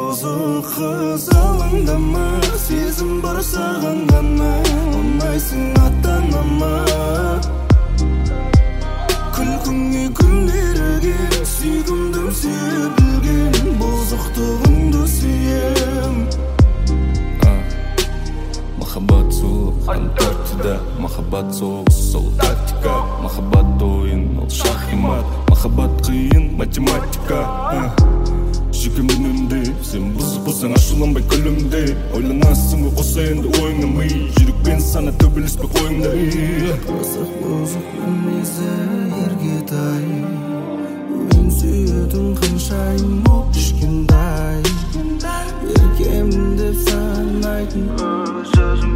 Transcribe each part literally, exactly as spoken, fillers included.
Бозық қыз алаңдама, сезім бар саған ғана, ұнайсың ата-анама. Күлкіңе күн еріген, сүйгімдім сүйе білген, бозықтығыңды сүйем. Махаббат суық, Антарктида, махаббат соғыс, сол тактика. Махаббат ойын, ол шахимат, махаббат қиын, математика. Жүйкемнің үнде, сен бұзық болсаң ашуланбай күлімде. Ойланасың ғой қоса енді ойыңа ми, жүрекпен сана төбелеспей қойыңда. Бұзық бұзық мінезі еркетай, мен сүйетін қаншайым боп кішкентай. Еркем деп санайтын сөзім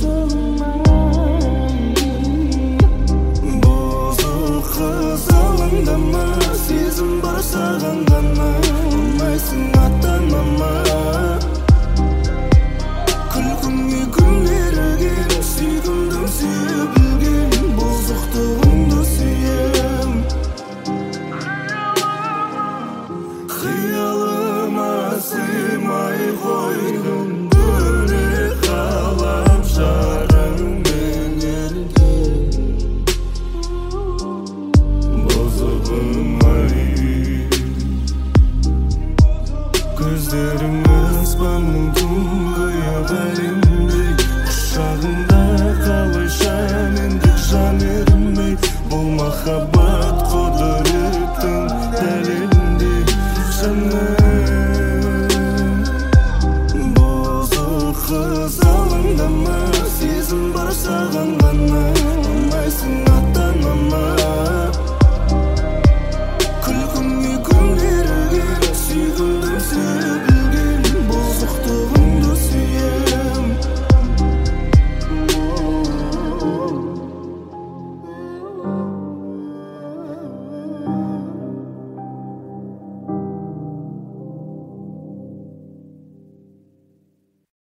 бозық қыз алаңдама, сезім бар саған ғана, ұнайсың ата-анама. Күлкіңе күн еріген, сүйгімдім сүйе білген, бозықтығыңды сүйем. Қиялыма сыймай қойдым, бөлек қалам жарыңмен ерген. Бозығым-ай, көздерің аспанның тұңғиық әлемдей, құшағында қалайша мендік жан ерімей, бұл махаббат